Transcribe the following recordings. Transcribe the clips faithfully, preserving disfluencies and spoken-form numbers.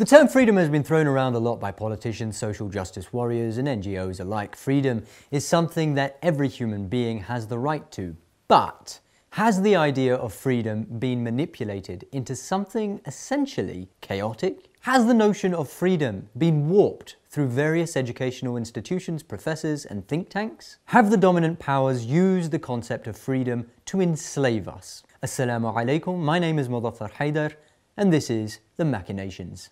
The term freedom has been thrown around a lot by politicians, social justice warriors and N G Os alike. Freedom is something that every human being has the right to. But has the idea of freedom been manipulated into something essentially chaotic? Has the notion of freedom been warped through various educational institutions, professors and think tanks? Have the dominant powers used the concept of freedom to enslave us? Assalamu alaikum, my name is Mudaffar Haidar and this is The Machinations.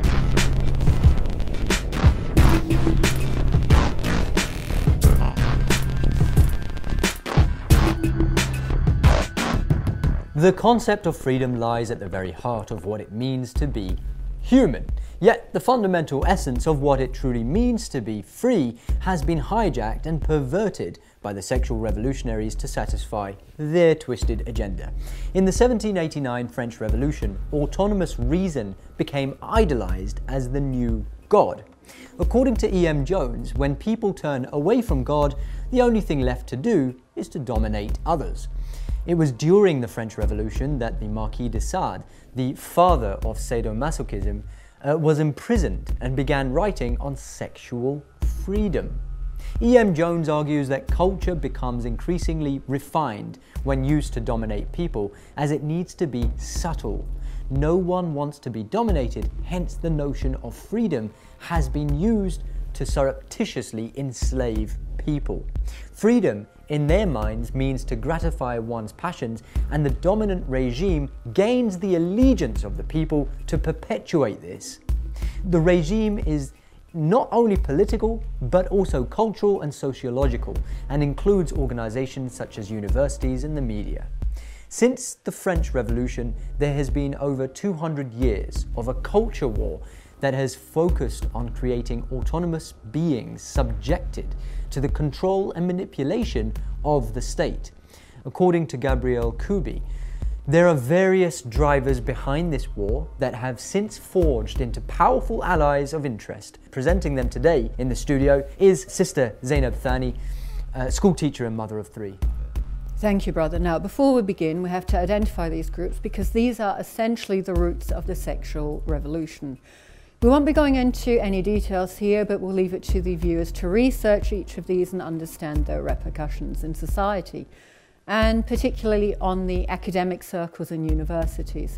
The concept of freedom lies at the very heart of what it means to be human. Yet the fundamental essence of what it truly means to be free has been hijacked and perverted by the sexual revolutionaries to satisfy their twisted agenda. In the seventeen eighty-nine French Revolution, autonomous reason became idolized as the new God. According to E M Jones, when people turn away from God, the only thing left to do is to dominate others. It was during the French Revolution that the Marquis de Sade, the father of sadomasochism, uh, was imprisoned and began writing on sexual freedom. E M Jones argues that culture becomes increasingly refined when used to dominate people, as it needs to be subtle. No one wants to be dominated, hence the notion of freedom has been used to surreptitiously enslave people. Freedom, in their minds, means to gratify one's passions, and the dominant regime gains the allegiance of the people to perpetuate this. The regime is not only political, but also cultural and sociological, and includes organizations such as universities and the media. Since the French Revolution, there has been over two hundred years of a culture war that has focused on creating autonomous beings subjected to the control and manipulation of the state. According to Gabriel Kubi, there are various drivers behind this war that have since forged into powerful allies of interest. Presenting them today in the studio is Sister Zainab Thani, a school teacher and mother of three. Thank you, brother. Now, before we begin, we have to identify these groups because these are essentially the roots of the sexual revolution. We won't be going into any details here, but we'll leave it to the viewers to research each of these and understand their repercussions in society, and particularly on the academic circles and universities.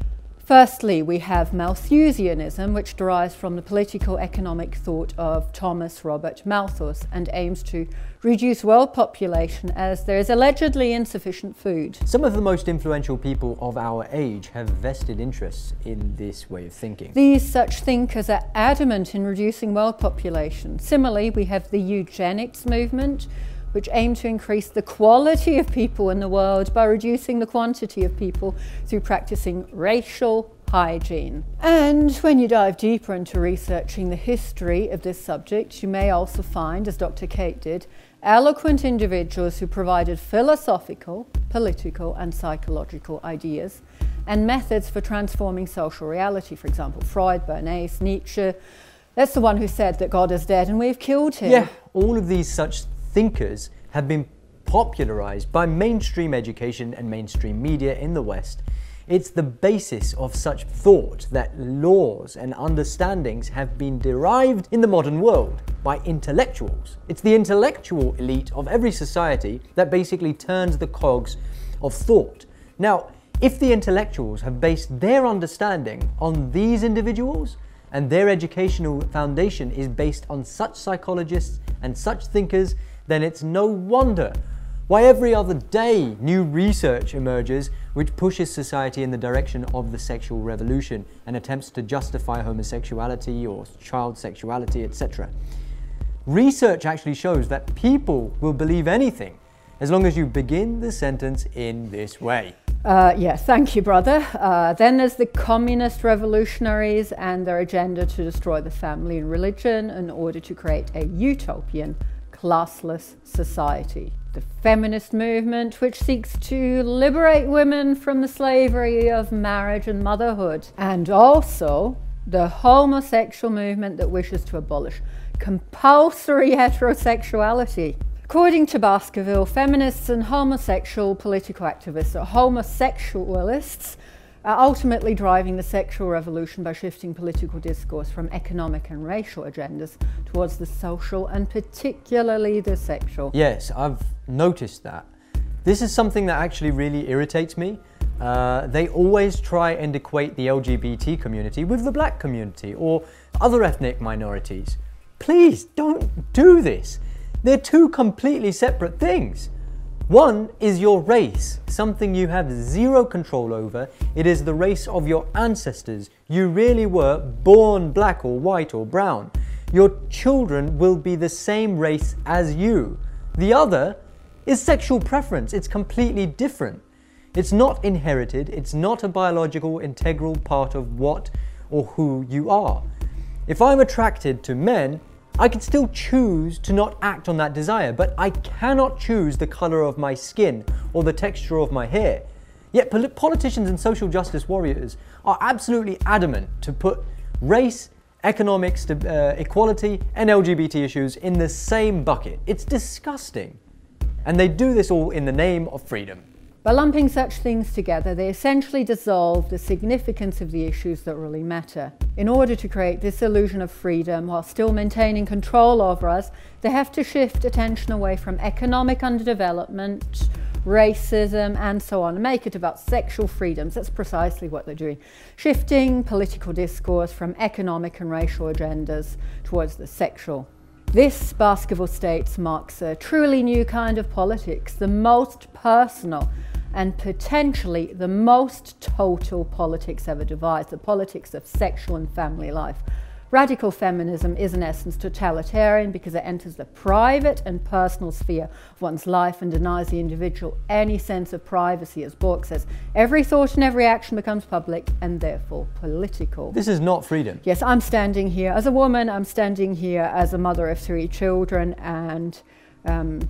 Firstly, we have Malthusianism, which derives from the political economic thought of Thomas Robert Malthus and aims to reduce world population as there is allegedly insufficient food. Some of the most influential people of our age have vested interests in this way of thinking. These such thinkers are adamant in reducing world population. Similarly, we have the eugenics movement, which aim to increase the quality of people in the world by reducing the quantity of people through practicing racial hygiene. And when you dive deeper into researching the history of this subject, you may also find, as Doctor Kate did, eloquent individuals who provided philosophical, political and psychological ideas and methods for transforming social reality. For example, Freud, Bernays, Nietzsche. That's the one who said that God is dead and we've killed him. Yeah, all of these such thinkers have been popularized by mainstream education and mainstream media in the West. It's the basis of such thought that laws and understandings have been derived in the modern world by intellectuals. It's the intellectual elite of every society that basically turns the cogs of thought. Now, if the intellectuals have based their understanding on these individuals, and their educational foundation is based on such psychologists and such thinkers, then it's no wonder why every other day new research emerges which pushes society in the direction of the sexual revolution and attempts to justify homosexuality or child sexuality, et cetera. Research actually shows that people will believe anything as long as you begin the sentence in this way. Uh, yeah, thank you, brother. Uh, then there's the communist revolutionaries and their agenda to destroy the family and religion in order to create a utopian, classless society. The feminist movement, which seeks to liberate women from the slavery of marriage and motherhood. And also the homosexual movement that wishes to abolish compulsory heterosexuality. According to Baskerville, feminists and homosexual political activists, or homosexualists, uh, ultimately driving the sexual revolution by shifting political discourse from economic and racial agendas towards the social and particularly the sexual. Yes, I've noticed that. This is something that actually really irritates me. Uh, they always try and equate the L G B T community with the black community or other ethnic minorities. Please don't do this. They're two completely separate things. One is your race, something you have zero control over. It is the race of your ancestors. You really were born black or white or brown. Your children will be the same race as you. The other is sexual preference. It's completely different. It's not inherited. It's not a biological integral part of what or who you are. If I'm attracted to men, I can still choose to not act on that desire, but I cannot choose the color of my skin or the texture of my hair. Yet pol- politicians and social justice warriors are absolutely adamant to put race, economic st- uh, equality and L G B T issues in the same bucket. It's disgusting. And they do this all in the name of freedom. By lumping such things together, they essentially dissolve the significance of the issues that really matter. In order to create this illusion of freedom while still maintaining control over us, they have to shift attention away from economic underdevelopment, racism, and so on, and make it about sexual freedoms. That's precisely what they're doing. Shifting political discourse from economic and racial agendas towards the sexual. This Baskerville States marks a truly new kind of politics, the most personal and potentially the most total politics ever devised, the politics of sexual and family life. Radical feminism is in essence totalitarian because it enters the private and personal sphere of one's life and denies the individual any sense of privacy. As Bork says, every thought and every action becomes public and therefore political. This is not freedom. Yes, I'm standing here as a woman, I'm standing here as a mother of three children, and um,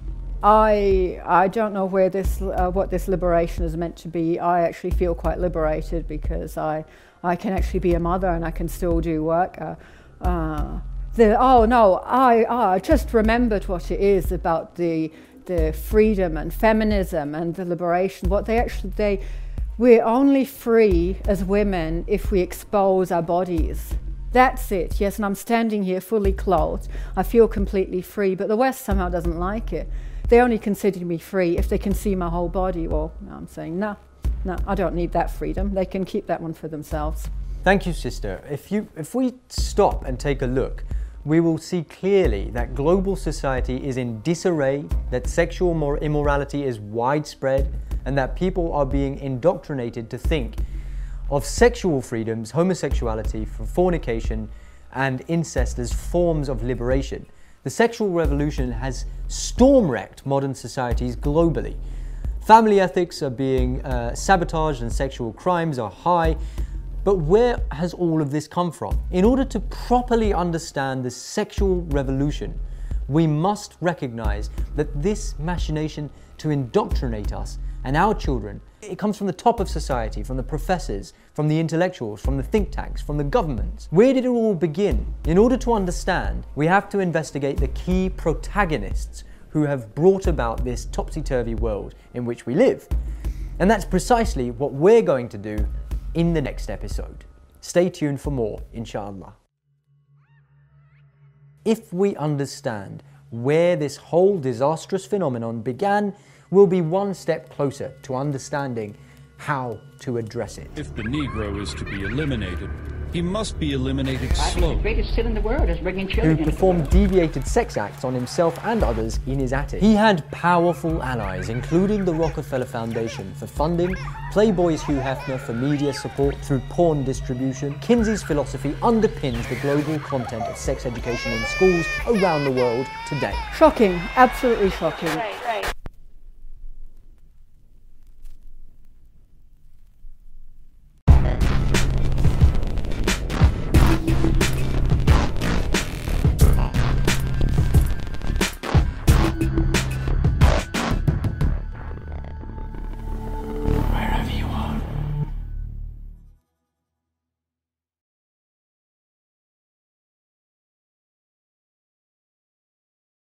I I don't know where this uh, what this liberation is meant to be. I actually feel quite liberated because I I can actually be a mother and I can still do work. Uh, uh, the oh no, I I just remembered what it is about the the freedom and feminism and the liberation. What they actually they we're only free as women if we expose our bodies. That's it. Yes, and I'm standing here fully clothed. I feel completely free, but the West somehow doesn't like it. They only consider me free if they can see my whole body. Well, I'm saying, no, no, I don't need that freedom. They can keep that one for themselves. Thank you, sister. If you, if we stop and take a look, we will see clearly that global society is in disarray, that sexual immorality is widespread, and that people are being indoctrinated to think of sexual freedoms, homosexuality, fornication, and incest as forms of liberation. The sexual revolution has storm-wrecked modern societies globally. Family ethics are being uh, sabotaged and sexual crimes are high. But where has all of this come from? In order to properly understand the sexual revolution, we must recognize that this machination to indoctrinate us and our children, it comes from the top of society, from the professors, from the intellectuals, from the think tanks, from the governments. Where did it all begin? In order to understand, we have to investigate the key protagonists who have brought about this topsy-turvy world in which we live. And that's precisely what we're going to do in the next episode. Stay tuned for more, inshallah. If we understand where this whole disastrous phenomenon began, we'll be one step closer to understanding how to address it. If the Negro is to be eliminated, he must be eliminated I think slowly. the greatest sin in the world is bringing children Who into the performed world. deviated sex acts on himself and others in his attic. He had powerful allies, including the Rockefeller Foundation for funding, Playboy's Hugh Hefner for media support through porn distribution. Kinsey's philosophy underpins the global content of sex education in schools around the world today. Shocking, absolutely shocking. Right, right.